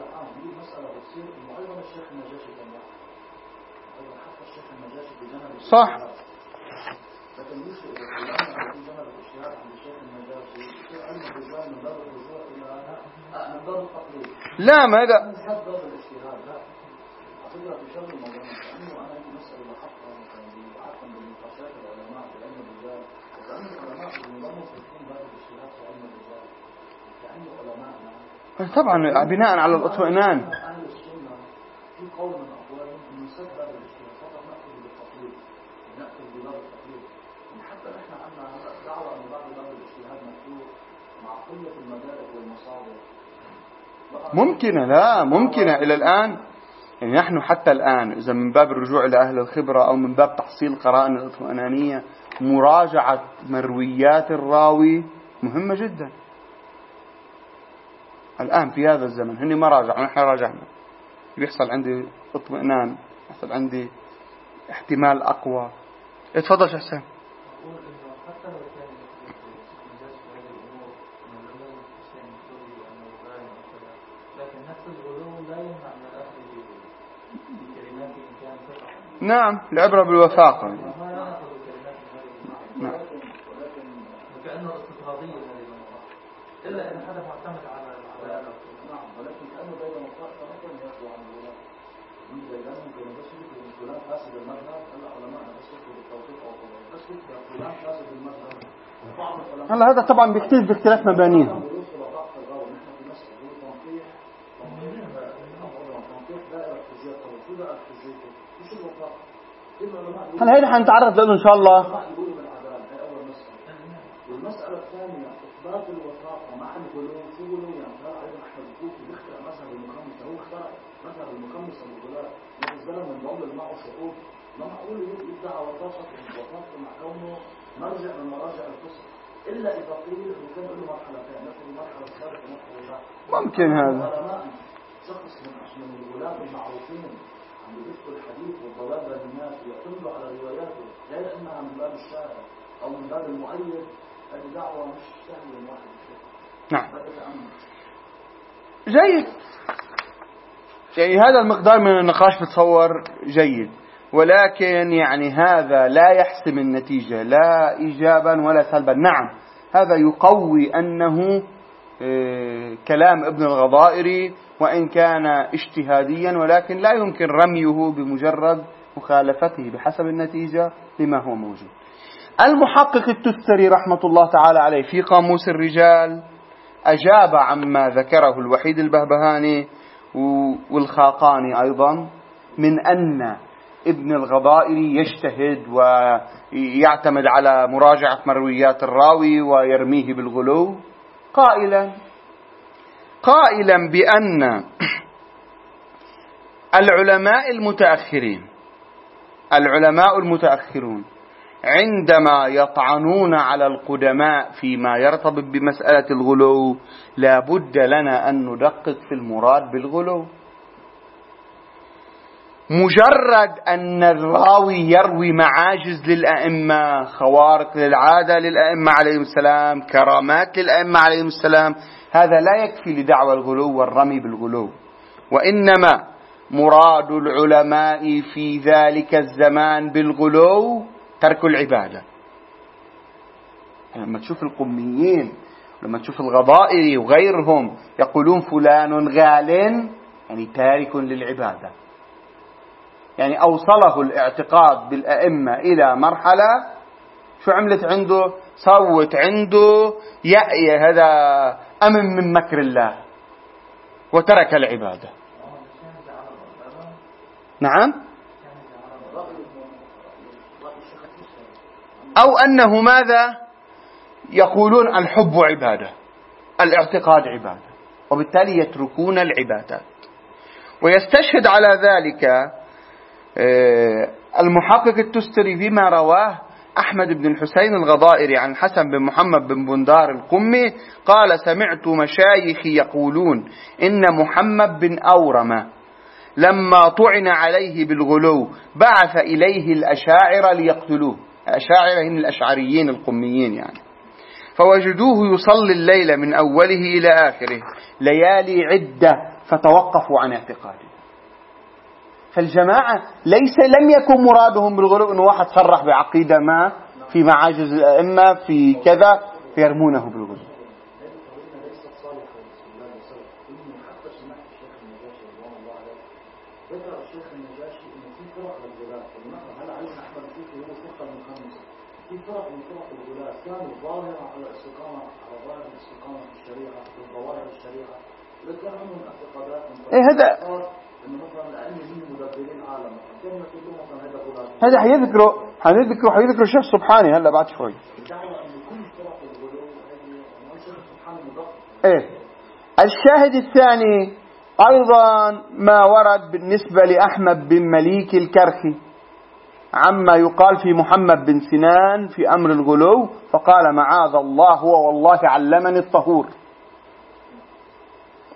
صح. لا ما هذا طبعا بناء على الاطمئنان. ممكنة، لا ممكنة إلى الآن. يعني نحن حتى الآن إذا من باب الرجوع إلى أهل الخبرة أو من باب تحصيل قرائن الاطمئنانية، مراجعة مرويات الراوي مهمة جدا. الآن في هذا الزمن هني ما راجعوا، نحن راجعنا، بيحصل عندي اطمئنان، بيحصل عندي احتمال أقوى. اتفضل شو حسين. أقول إنه حتى لو كان النجاش في هذه الأمور من العلماء الشيء المفروض أنه لا ينقل، لكن نفس الغلو لا يمنع من الأخذ بكلمات إن كان ثقة. نعم، العبرة بالوثاقة. ما يأخذ كلمات من هذه المعنى. نعم. ولكن وكأنه استطرادية هذه الموضوع، إلا إن هذا معتمد على نعم، ولكن كأنه دائما مطلقا مثلا يأخذ عن الغلاء. إذا ممكن بس يكون فلان فاسد المذهب، هلا علماءنا بس يكتب بالتوثيق أو بس يكتب فلان فاسد المذهب. هلا هذا طبعا بيختلف باختلاف مبانيهم. هلا هيدا حنتعرض له إن شاء الله. والمسألة الثانية إثبات الوثاقة مع الغلو، شو غلو يعني؟ قال عليه أحمد الكوفي بيخترع مذهب المخمسة، هو اخترع مذهب المخمسة بالغلاء، من الزلمة من ضمن معه شروط، ما معقول يدعى وثاقة مع كونه مرجع من مراجع الفصل، إلا إذا قيل وكان له مرحلتين، نقول مرحلة الثالثة ومرحلة الرابعة. ممكن هذا. شخص من الغلاة المعروفين عم يذكر الحديث والضلال للناس ويعتمدوا على رواياته غير أنها من باب الشاعر أو من باب المؤيد، هذه دعوة مش سهلة الواحد يشوفها. نعم. جيد. يعني هذا المقدار من النقاش بتصور جيد، ولكن يعني هذا لا يحسم النتيجة لا إيجابا ولا سلبا. نعم، هذا يقوي أنه كلام ابن الغضائري وإن كان اجتهاديا، ولكن لا يمكن رميه بمجرد مخالفته بحسب النتيجة لما هو موجود. المحقق التستري رحمة الله تعالى عليه في قاموس الرجال أجاب عما ذكره الوحيد البهبهاني والخاقاني أيضا من أن ابن الغضائري يجتهد ويعتمد على مراجعة مرويات الراوي ويرميه بالغلو، قائلا بأن العلماء المتأخرون عندما يطعنون على القدماء فيما يرتبط بمسألة الغلو لا بد لنا أن ندقق في المراد بالغلو. مجرد أن الراوي يروي معاجز للأئمة، خوارق للعادة للأئمة عليهم السلام، كرامات للأئمة عليهم السلام، هذا لا يكفي لدعوى الغلو والرمي بالغلو، وإنما مراد العلماء في ذلك الزمان بالغلو ترك العبادة. لما تشوف القميين، لما تشوف الغضائري وغيرهم يقولون فلان غال، يعني تارك للعبادة، يعني أوصله الاعتقاد بالأئمة إلى مرحلة شو عملت عنده؟ صوت عنده يأي هذا أمن من مكر الله وترك العبادة. نعم، أو أنه ماذا يقولون؟ الحب عبادة، الاعتقاد عبادة، وبالتالي يتركون العبادات. ويستشهد على ذلك المحقق التستري فيما رواه أحمد بن الحسين الغضائري عن حسن بن محمد بن بندار القمي قال: سمعت مشايخي يقولون إن محمد بن أورمة لما طعن عليه بالغلو بعث إليه الأشاعرة ليقتلوه. الأشاعرة هم الأشعريين القميين يعني. فوجدوه يصلي الليل من أوله إلى آخره ليالي عدة فتوقفوا عن اعتقاده. فالجماعة لم يكن مرادهم بالغلو أنه واحد صرح بعقيدة ما في معاجز الأئمة في كذا فيرمونه بالغلو. ذكر الشيخ النجاشي انه في فرق للغلاة، مثلا هلا علي احمد الكوفي هو فرقه من خمسه، في فرق من فرق الغلاة كانوا ظاهره على الاستقامه، على ظاهر الاستقامه في الشريعه وظواهر الشريعه، ذكر عنهم اعتقادات هذا انه مثلا الائمه هم مدبرين العالم، كان يقولون مثلا هذا غلاة. هذا حيذكروا الشيخ سبحاني هلا بعد شوي. الدعوه انه كل فرق الغلو هذه الشيخ سبحاني مدقق. الشاهد الثاني أيضا ما ورد بالنسبة لأحمد بن مليك الكرخي عما يقال في محمد بن سنان في أمر الغلو، فقال: معاذ الله، هو والله علمني الطهور.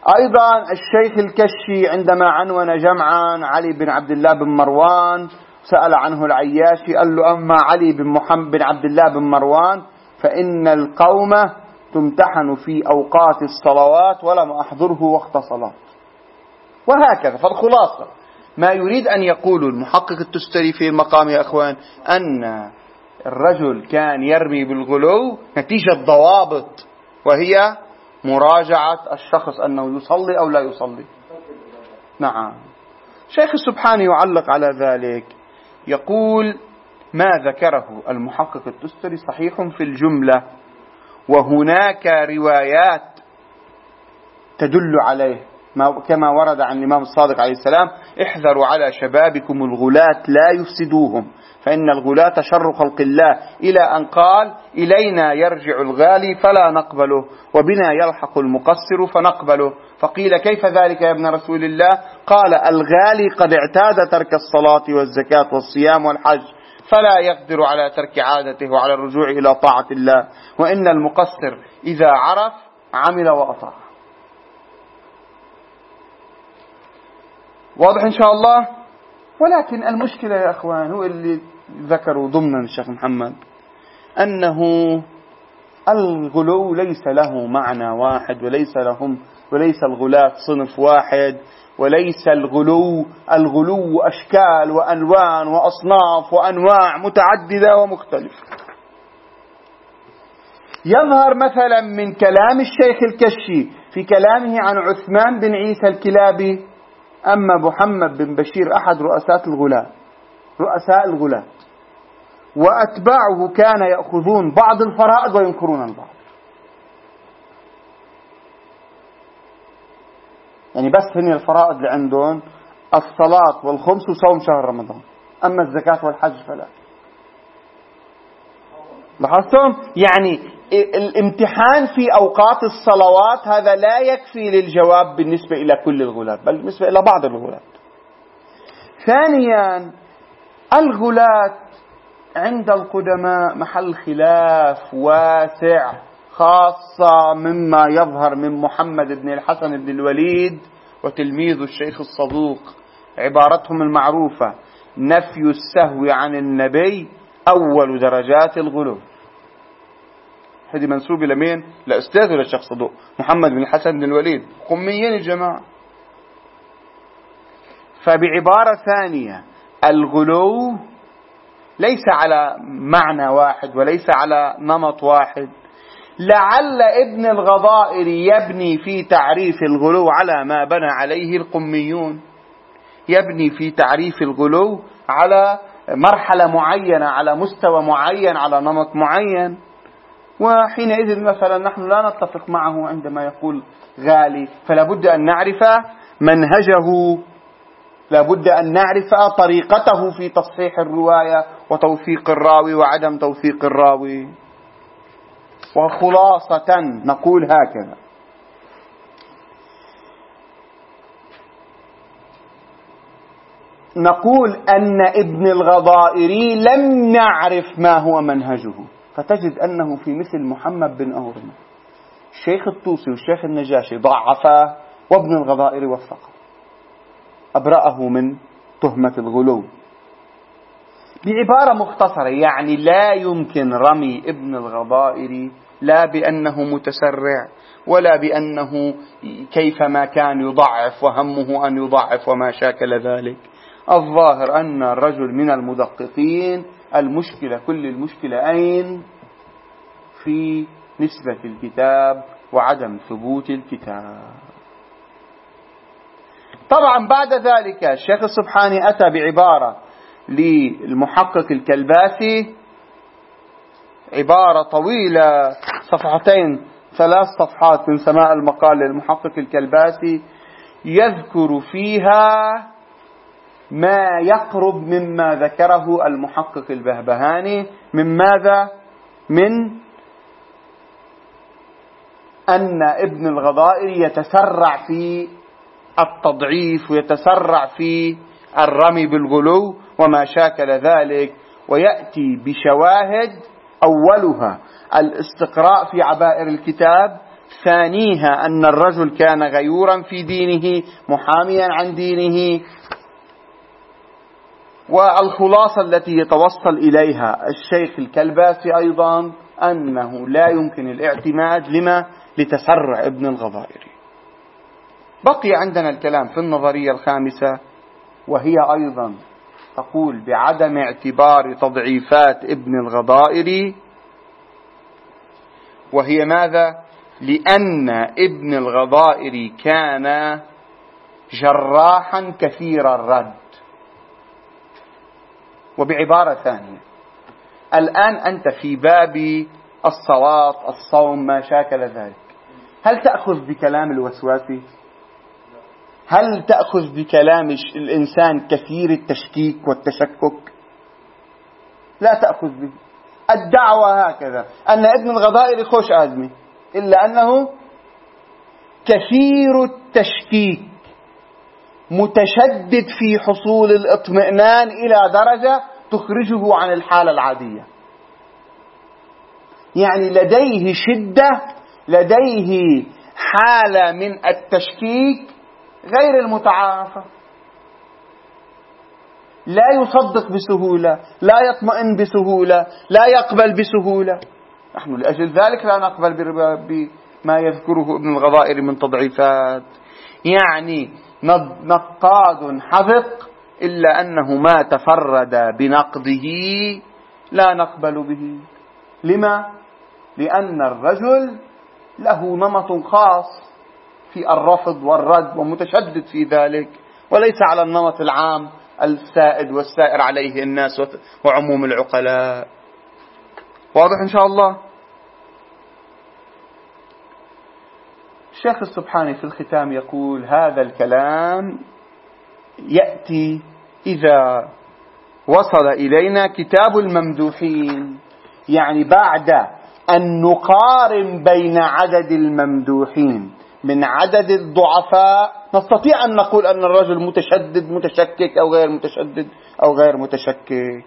أيضا الشيخ الكشي عندما عنون جمعا علي بن عبد الله بن مروان سأل عنه العياشي، قال له: أما علي بن محمد بن عبد الله بن مروان فإن القوم تمتحن في أوقات الصلوات ولم أحضره وقت صلاة. وهكذا. فالخلاصة ما يريد أن يقول المحقق التستري في المقام يا أخوان أن الرجل كان يرمي بالغلو نتيجة ضوابط، وهي مراجعة الشخص أنه يصلي أو لا يصلي. نعم. شيخ السبحاني يعلق على ذلك، يقول: ما ذكره المحقق التستري صحيح في الجملة، وهناك روايات تدل عليه كما ورد عن الإمام الصادق عليه السلام: احذروا على شبابكم الغلاة لا يفسدوهم، فإن الغلاة شر خلق الله، إلى أن قال: إلينا يرجع الغالي فلا نقبله وبنا يلحق المقصر فنقبله. فقيل: كيف ذلك يا ابن رسول الله؟ قال: الغالي قد اعتاد ترك الصلاة والزكاة والصيام والحج، فلا يقدر على ترك عادته وعلى الرجوع إلى طاعة الله، وإن المقصر إذا عرف عمل وأطاع. واضح إن شاء الله؟ ولكن المشكلة يا أخوان هو اللي ذكروا ضمن الشيخ محمد، أنه الغلو ليس له معنى واحد، وليس الغلاة صنف واحد، وليس الغلو أشكال وألوان وأصناف وأنواع متعددة ومختلفة. يظهر مثلا من كلام الشيخ الكشي في كلامه عن عثمان بن عيسى الكلابي: أما محمد بن بشير أحد رؤساء الغلاة وأتباعه كان يأخذون بعض الفرائض وينكرون البعض. يعني بس هن الفرائض اللي عندهم الصلاة والخمس وصوم شهر رمضان، أما الزكاة والحج فلا. لاحظتم؟ يعني الامتحان في أوقات الصلوات هذا لا يكفي للجواب بالنسبة إلى كل الغلاة، بل بالنسبة إلى بعض الغلاة. ثانيا، الغلاة عند القدماء محل خلاف واسع، خاصة مما يظهر من محمد بن الحسن بن الوليد وتلميذ الشيخ الصدوق، عبارتهم المعروفة: نفي السهو عن النبي أول درجات الغلو. هذه منسوبة لمين؟ لأستاذه للشيخ الصدوق محمد بن الحسن بن الوليد، قميين الجماعة. فبعبارة ثانية، الغلو ليس على معنى واحد وليس على نمط واحد. لعل ابن الغضائر يبني في تعريف الغلو على ما بنى عليه القميون، يبني في تعريف الغلو على مرحلة معينة، على مستوى معين، على نمط معين. وحينئذ مثلا نحن لا نتفق معه عندما يقول غالي، فلا بد أن نعرف منهجه، لا بد أن نعرف طريقته في تصحيح الرواية وتوثيق الراوي وعدم توثيق الراوي. وخلاصة نقول هكذا: نقول أن ابن الغضائري لم نعرف ما هو منهجه، فتجد أنه في مثل محمد بن أورمة الشيخ الطوسي والشيخ النجاشي ضعفاه، وابن الغضائري وثقه، أبرأه من تهمة الغلو. بعبارة مختصرة، يعني لا يمكن رمي ابن الغضائري لا بأنه متسرع ولا بأنه كيفما كان يضعف وهمه أن يضعف وما شاكل ذلك. الظاهر أن الرجل من المدققين. المشكلة، كل المشكلة أين؟ في نسبة الكتاب وعدم ثبوت الكتاب. طبعا بعد ذلك الشيخ السبحاني أتى بعبارة للمحقق الكلباسي، عبارة طويلة صفحتين 3 صفحات من سماء المقال للمحقق الكلباسي، يذكر فيها ما يقرب مما ذكره المحقق البهبهاني. من ماذا؟ من أن ابن الغضائر يتسرع في التضعيف ويتسرع في الرمي بالغلو وما شاكل ذلك، ويأتي بشواهد أولها الاستقراء في عبائر الكتاب ثانيها أن الرجل كان غيورا في دينه محاميا عن دينه. والخلاصة التي يتوصل إليها الشيخ الكلباسي أيضا أنه لا يمكن الاعتماد لتسرع ابن الغضائري. بقي عندنا الكلام في النظرية الخامسة، وهي أيضا تقول بعدم اعتبار تضعيفات ابن الغضائري، وهي ماذا؟ لأن ابن الغضائري كان جراحا كثير الرد. وبعبارة ثانية، الآن أنت في باب الصلاة، الصوم، ما شاكل ذلك، هل تأخذ بكلام الوسواسي؟ هل تأخذ بكلام الإنسان كثير التشكيك والتشكك؟ لا تأخذ به. الدعوة هكذا أن ابن الغضائري خوش آدمي، إلا أنه كثير التشكيك، متشدد في حصول الاطمئنان إلى درجة تخرجه عن الحالة العادية. يعني لديه شدة، لديه حالة من التشكيك غير المتعارفة، لا يصدق بسهولة، لا يطمئن بسهولة، لا يقبل بسهولة. نحن لأجل ذلك لا نقبل بما يذكره ابن الغضائري من تضعيفات. يعني نقاد حذق، إلا أنه ما تفرد بنقده لا نقبل به. لما؟ لأن الرجل له نمط خاص في الرفض والرد ومتشدد في ذلك، وليس على النمط العام السائد والسائر عليه الناس وعموم العقلاء. واضح إن شاء الله؟ الشيخ السبحاني في الختام يقول: هذا الكلام يأتي إذا وصل إلينا كتاب الممدوحين، يعني بعد أن نقارن بين عدد الممدوحين من عدد الضعفاء نستطيع أن نقول أن الرجل متشدد متشكك أو غير متشدد أو غير متشكك.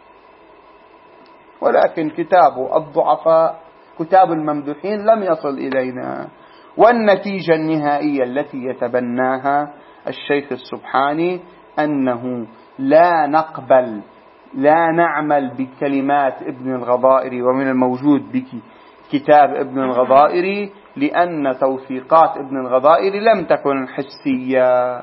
ولكن كتاب الضعفاء، كتاب الممدوحين، لم يصل إلينا. والنتيجة النهائية التي يتبناها الشيخ السبحاني أنه لا نقبل، لا نعمل بكلمات ابن الغضائري ومن الموجود بكتاب ابن الغضائري، لأن توثيقات ابن الغضائري لم تكن حسية،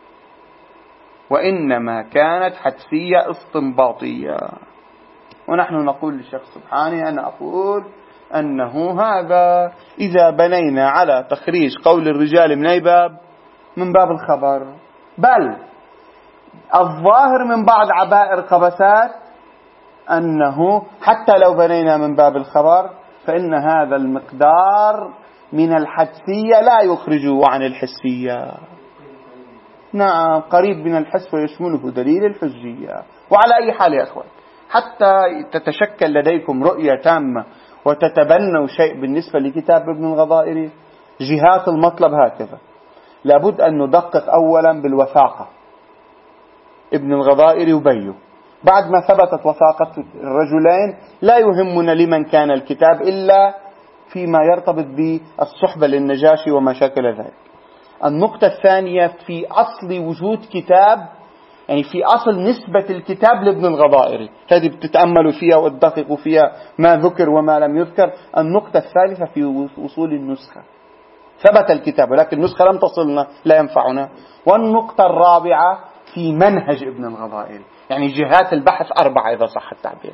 وإنما كانت حدسية استنباطية. ونحن نقول للشيخ السبحاني، أنا أقول أنه هذا إذا بنينا على تخريج قول الرجال من باب الخبر، بل الظاهر من بعض عبائر قبسات أنه حتى لو بنينا من باب الخبر فإن هذا المقدار من الحدسية لا يخرجه عن الحسية. نعم، قريب من الحس ويشمله دليل الحجية. وعلى أي حال يا أخوان، حتى تتشكل لديكم رؤية تامة وتتبنوا شيء بالنسبة لكتاب ابن الغضائري، جهات المطلب هكذا: لابد أن ندقق أولا بالوثاقة، ابن الغضائري وبيه. بعد ما ثبتت وثاقة الرجلين لا يهمنا لمن كان الكتاب إلا فيما يرتبط بالصحبة للنجاشي وما شاكل ذلك. النقطة الثانية في أصل وجود كتاب، يعني في أصل نسبة الكتاب لابن الغضائري، هذه بتتأملوا فيها وتدققوا فيها ما ذكر وما لم يذكر. النقطة الثالثة في وصول النسخة، ثبت الكتاب ولكن النسخة لم تصلنا، لا ينفعنا. والنقطة الرابعة في منهج ابن الغضائري، يعني جهات البحث 4 إذا صح التعبير: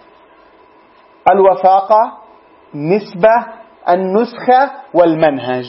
الوثاقة، نسبة، النسخة، والمنهج.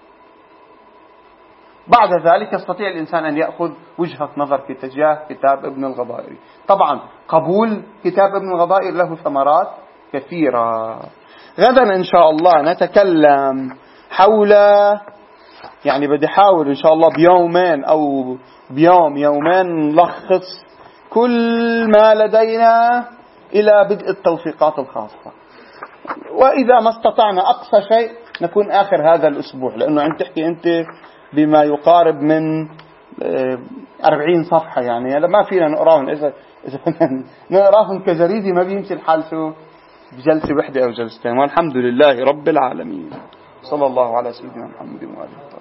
بعد ذلك يستطيع الإنسان أن يأخذ وجهة نظر في اتجاه كتاب ابن الغضائري. طبعا قبول كتاب ابن الغضائري له ثمرات كثيرة. غدا إن شاء الله نتكلم حول، يعني بدي حاول إن شاء الله بيومين أو يومين نلخص كل ما لدينا إلى بدء التوثيقات الخاصة، وإذا ما استطعنا أقصى شيء نكون آخر هذا الأسبوع، لأنه عم تحكي أنت بما يقارب من 40 صفحة، يعني ما فينا نقراهم. إذا نقراهم كجريدة ما بيمشي الحال شو بجلسة واحدة أو جلستين. والحمد لله رب العالمين. صلى الله على سيدنا محمد وآله وصحبه.